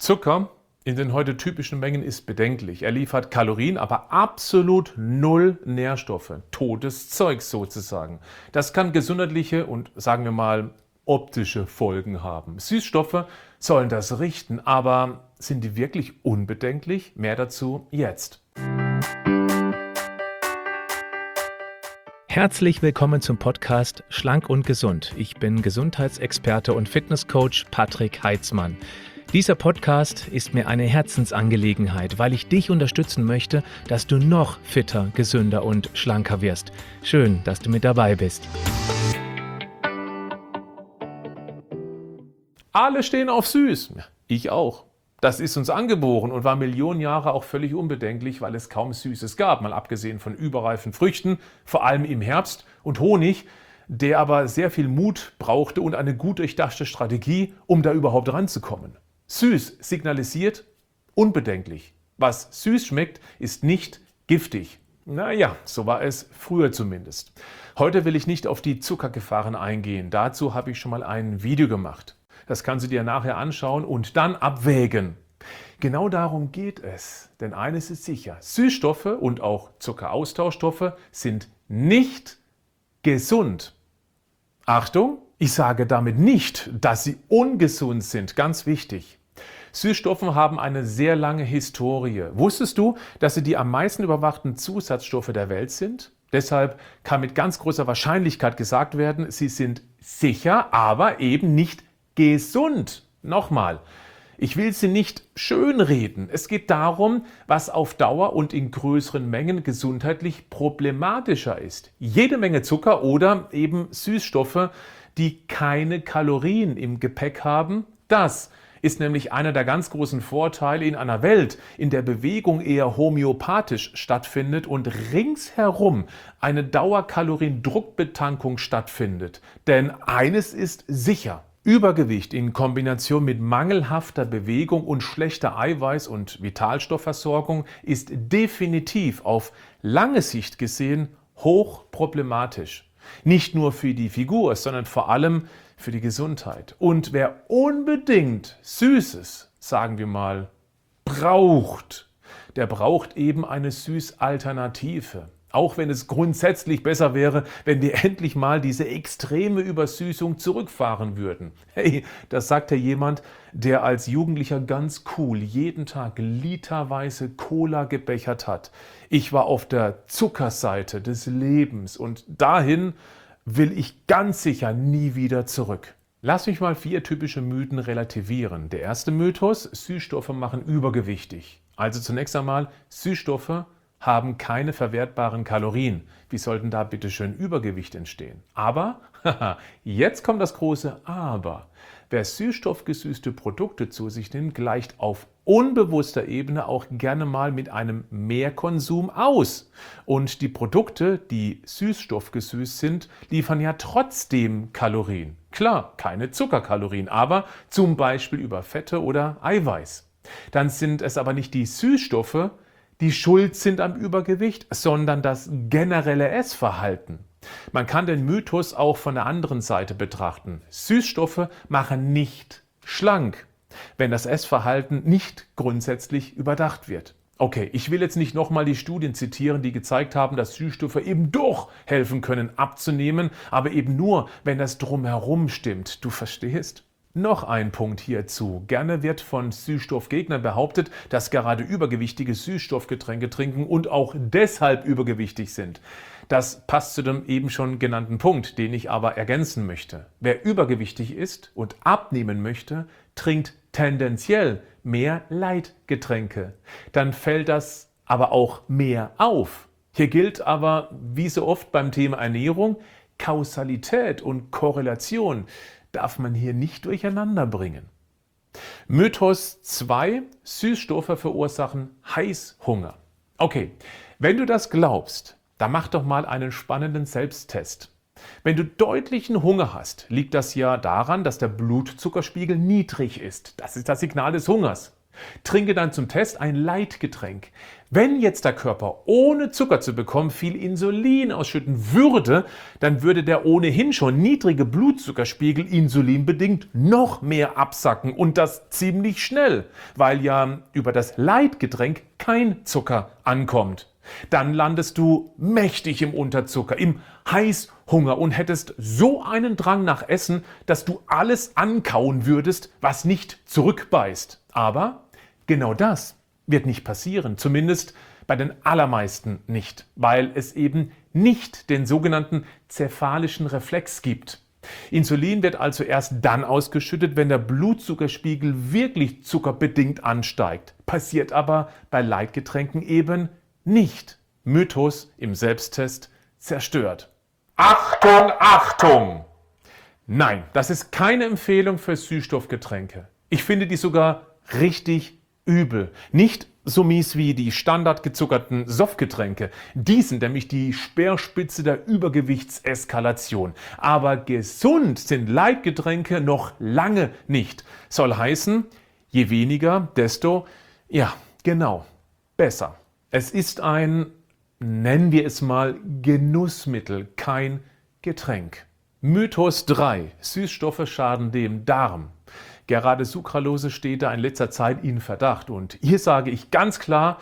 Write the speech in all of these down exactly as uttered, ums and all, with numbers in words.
Zucker in den heute typischen Mengen ist bedenklich. Er liefert Kalorien, aber absolut null Nährstoffe. Totes Zeug sozusagen. Das kann gesundheitliche und, sagen wir mal, optische Folgen haben. Süßstoffe sollen das richten, aber sind die wirklich unbedenklich? Mehr dazu jetzt. Herzlich willkommen zum Podcast Schlank und Gesund. Ich bin Gesundheitsexperte und Fitnesscoach Patrick Heitzmann. Dieser Podcast ist mir eine Herzensangelegenheit, weil ich dich unterstützen möchte, dass du noch fitter, gesünder und schlanker wirst. Schön, dass du mit dabei bist. Alle stehen auf süß. Ich auch. Das ist uns angeboren und war Millionen Jahre auch völlig unbedenklich, weil es kaum Süßes gab, mal abgesehen von überreifen Früchten, vor allem im Herbst, und Honig, der aber sehr viel Mut brauchte und eine gut durchdachte Strategie, um da überhaupt ranzukommen. Süß signalisiert unbedenklich. Was süß schmeckt, ist nicht giftig. Naja, so war es früher zumindest. Heute will ich nicht auf die Zuckergefahren eingehen. Dazu habe ich schon mal ein Video gemacht. Das kannst du dir nachher anschauen und dann abwägen. Genau darum geht es. Denn eines ist sicher, Süßstoffe und auch Zuckeraustauschstoffe sind nicht gesund. Achtung, ich sage damit nicht, dass sie ungesund sind. Ganz wichtig. Süßstoffe haben eine sehr lange Historie. Wusstest du, dass sie die am meisten überwachten Zusatzstoffe der Welt sind? Deshalb kann mit ganz großer Wahrscheinlichkeit gesagt werden, sie sind sicher, aber eben nicht gesund. Nochmal, ich will sie nicht schönreden. Es geht darum, was auf Dauer und in größeren Mengen gesundheitlich problematischer ist. Jede Menge Zucker oder eben Süßstoffe, die keine Kalorien im Gepäck haben, das ist nämlich einer der ganz großen Vorteile in einer Welt, in der Bewegung eher homöopathisch stattfindet und ringsherum eine Dauerkaloriendruckbetankung stattfindet. Denn eines ist sicher: Übergewicht in Kombination mit mangelhafter Bewegung und schlechter Eiweiß- und Vitalstoffversorgung ist definitiv auf lange Sicht gesehen hochproblematisch. Nicht nur für die Figur, sondern vor allem für die Gesundheit. Und wer unbedingt Süßes, sagen wir mal, braucht, der braucht eben eine Süßalternative. Auch wenn es grundsätzlich besser wäre, wenn wir endlich mal diese extreme Übersüßung zurückfahren würden. Hey, das sagt ja jemand, der als Jugendlicher ganz cool jeden Tag literweise Cola gebechert hat. Ich war auf der Zuckerseite des Lebens und dahin will ich ganz sicher nie wieder zurück. Lass mich mal vier typische Mythen relativieren. Der erste Mythos: Süßstoffe machen übergewichtig. Also zunächst einmal, Süßstoffe haben keine verwertbaren Kalorien. Wie sollten da bitte schön Übergewicht entstehen? Aber, haha, jetzt kommt das große Aber. Wer süßstoffgesüßte Produkte zu sich nimmt, gleicht auf unbewusster Ebene auch gerne mal mit einem Mehrkonsum aus. Und die Produkte, die süßstoffgesüßt sind, liefern ja trotzdem Kalorien. Klar, keine Zuckerkalorien, aber zum Beispiel über Fette oder Eiweiß. Dann sind es aber nicht die Süßstoffe, die schuld sind am Übergewicht, sondern das generelle Essverhalten. Man kann den Mythos auch von der anderen Seite betrachten. Süßstoffe machen nicht schlank, wenn das Essverhalten nicht grundsätzlich überdacht wird. Okay, ich will jetzt nicht nochmal die Studien zitieren, die gezeigt haben, dass Süßstoffe eben doch helfen können abzunehmen, aber eben nur, wenn das Drumherum stimmt. Du verstehst? Noch ein Punkt hierzu. Gerne wird von Süßstoffgegnern behauptet, dass gerade Übergewichtige Süßstoffgetränke trinken und auch deshalb übergewichtig sind. Das passt zu dem eben schon genannten Punkt, den ich aber ergänzen möchte. Wer übergewichtig ist und abnehmen möchte, trinkt tendenziell mehr Leitgetränke. Dann fällt das aber auch mehr auf. Hier gilt aber, wie so oft beim Thema Ernährung, Kausalität und Korrelation darf man hier nicht durcheinander bringen. Mythos zwei: Süßstoffe verursachen Heißhunger. Okay, wenn du das glaubst, dann mach doch mal einen spannenden Selbsttest. Wenn du deutlichen Hunger hast, liegt das ja daran, dass der Blutzuckerspiegel niedrig ist. Das ist das Signal des Hungers. Trinke dann zum Test ein Leitgetränk. Wenn jetzt der Körper ohne Zucker zu bekommen viel Insulin ausschütten würde, dann würde der ohnehin schon niedrige Blutzuckerspiegel insulinbedingt noch mehr absacken und das ziemlich schnell, weil ja über das Leitgetränk kein Zucker ankommt. Dann landest du mächtig im Unterzucker, im Heißhunger und hättest so einen Drang nach Essen, dass du alles ankauen würdest, was nicht zurückbeißt. Aber genau das wird nicht passieren, zumindest bei den allermeisten nicht, weil es eben nicht den sogenannten cephalischen Reflex gibt. Insulin wird also erst dann ausgeschüttet, wenn der Blutzuckerspiegel wirklich zuckerbedingt ansteigt. Passiert aber bei Leitgetränken eben nicht. Mythos im Selbsttest zerstört. Achtung, Achtung! Nein, das ist keine Empfehlung für Süßstoffgetränke. Ich finde die sogar richtig übel. Nicht so mies wie die standardgezuckerten Softgetränke. Die sind nämlich die Speerspitze der Übergewichtseskalation. Aber gesund sind Leitgetränke noch lange nicht. Soll heißen, je weniger, desto, ja, genau, besser. Es ist ein, nennen wir es mal, Genussmittel, kein Getränk. Mythos drei. Süßstoffe schaden dem Darm. Gerade Sucralose steht da in letzter Zeit in Verdacht. Und hier sage ich ganz klar,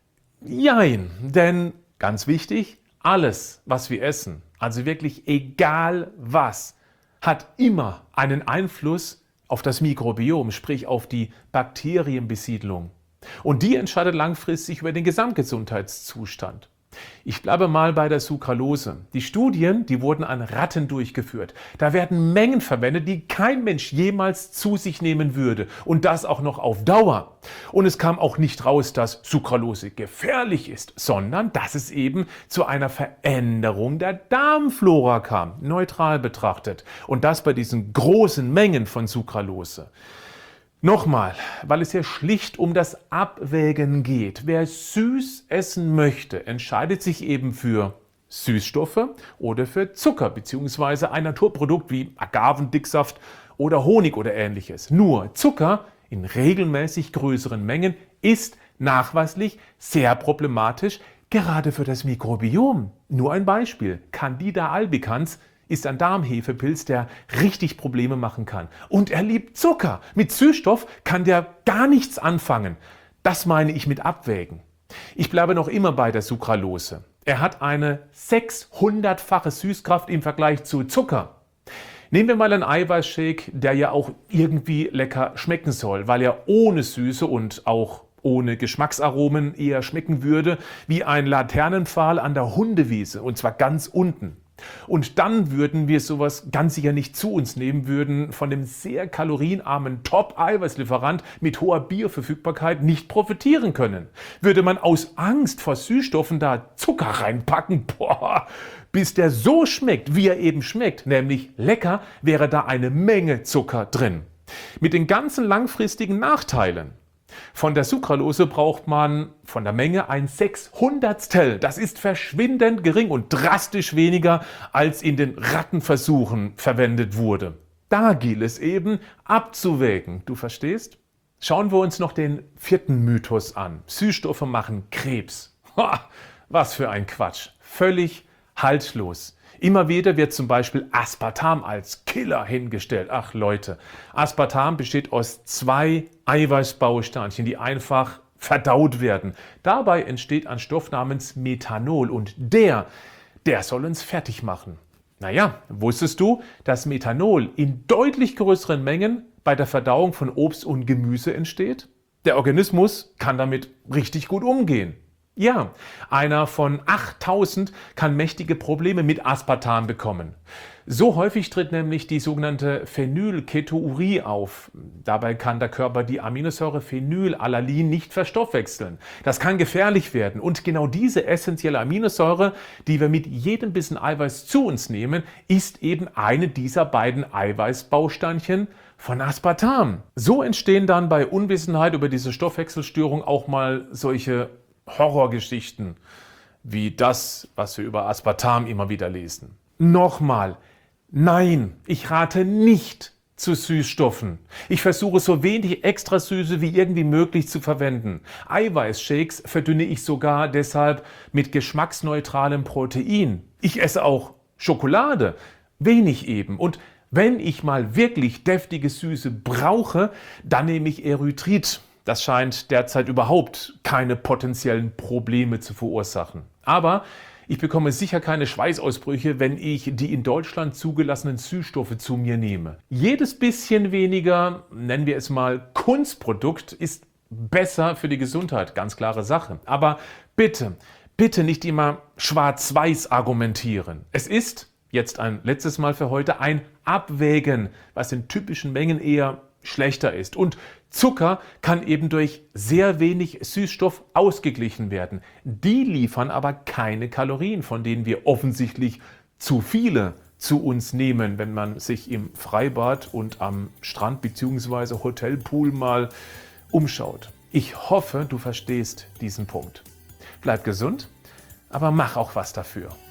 jein. Denn, ganz wichtig, alles, was wir essen, also wirklich egal was, hat immer einen Einfluss auf das Mikrobiom, sprich auf die Bakterienbesiedlung. Und die entscheidet langfristig über den Gesamtgesundheitszustand. Ich bleibe mal bei der Sucralose. Die Studien, die wurden an Ratten durchgeführt. Da werden Mengen verwendet, die kein Mensch jemals zu sich nehmen würde. Und das auch noch auf Dauer. Und es kam auch nicht raus, dass Sucralose gefährlich ist, sondern dass es eben zu einer Veränderung der Darmflora kam, neutral betrachtet. Und das bei diesen großen Mengen von Sucralose. Nochmal, weil es hier schlicht um das Abwägen geht. Wer süß essen möchte, entscheidet sich eben für Süßstoffe oder für Zucker bzw. ein Naturprodukt wie Agavendicksaft oder Honig oder ähnliches. Nur Zucker in regelmäßig größeren Mengen ist nachweislich sehr problematisch, gerade für das Mikrobiom. Nur ein Beispiel: Candida albicans ist ein Darmhefepilz, der richtig Probleme machen kann. Und er liebt Zucker. Mit Süßstoff kann der gar nichts anfangen. Das meine ich mit Abwägen. Ich bleibe noch immer bei der Sucralose. Er hat eine sechshundertfache Süßkraft im Vergleich zu Zucker. Nehmen wir mal einen Eiweißshake, der ja auch irgendwie lecker schmecken soll, weil er ohne Süße und auch ohne Geschmacksaromen eher schmecken würde wie ein Laternenpfahl an der Hundewiese, und zwar ganz unten. Und dann würden wir sowas ganz sicher nicht zu uns nehmen, würden von dem sehr kalorienarmen Top-Eiweißlieferant mit hoher Bioverfügbarkeit nicht profitieren können. Würde man aus Angst vor Süßstoffen da Zucker reinpacken, boah, bis der so schmeckt, wie er eben schmeckt, nämlich lecker, wäre da eine Menge Zucker drin. Mit den ganzen langfristigen Nachteilen. Von der Sucralose braucht man von der Menge ein Sechshundertstel. Das ist verschwindend gering und drastisch weniger, als in den Rattenversuchen verwendet wurde. Da gilt es eben abzuwägen. Du verstehst? Schauen wir uns noch den vierten Mythos an. Süßstoffe machen Krebs. Ha, was für ein Quatsch. Völlig haltlos. Immer wieder wird zum Beispiel Aspartam als Killer hingestellt. Ach Leute, Aspartam besteht aus zwei Eiweißbausteinchen, die einfach verdaut werden. Dabei entsteht ein Stoff namens Methanol und der, der soll uns fertig machen. Naja, wusstest du, dass Methanol in deutlich größeren Mengen bei der Verdauung von Obst und Gemüse entsteht? Der Organismus kann damit richtig gut umgehen. Ja, einer von achttausend kann mächtige Probleme mit Aspartam bekommen. So häufig tritt nämlich die sogenannte Phenylketonurie auf. Dabei kann der Körper die Aminosäure Phenylalanin nicht verstoffwechseln. Das kann gefährlich werden. Und genau diese essentielle Aminosäure, die wir mit jedem Bissen Eiweiß zu uns nehmen, ist eben eine dieser beiden Eiweißbausteinchen von Aspartam. So entstehen dann bei Unwissenheit über diese Stoffwechselstörung auch mal solche Horrorgeschichten wie das, was wir über Aspartam immer wieder lesen. Nochmal, nein, ich rate nicht zu Süßstoffen. Ich versuche so wenig Extrasüße wie irgendwie möglich zu verwenden. Eiweißshakes verdünne ich sogar deshalb mit geschmacksneutralem Protein. Ich esse auch Schokolade, wenig eben. Und wenn ich mal wirklich deftige Süße brauche, dann nehme ich Erythrit. Das scheint derzeit überhaupt keine potenziellen Probleme zu verursachen. Aber ich bekomme sicher keine Schweißausbrüche, wenn ich die in Deutschland zugelassenen Süßstoffe zu mir nehme. Jedes bisschen weniger, nennen wir es mal Kunstprodukt, ist besser für die Gesundheit, ganz klare Sache. Aber bitte, bitte nicht immer schwarz-weiß argumentieren. Es ist, jetzt ein letztes Mal für heute, ein Abwägen, was in typischen Mengen eher schlechter ist. Und Zucker kann eben durch sehr wenig Süßstoff ausgeglichen werden. Die liefern aber keine Kalorien, von denen wir offensichtlich zu viele zu uns nehmen, wenn man sich im Freibad und am Strand bzw. Hotelpool mal umschaut. Ich hoffe, du verstehst diesen Punkt. Bleib gesund, aber mach auch was dafür.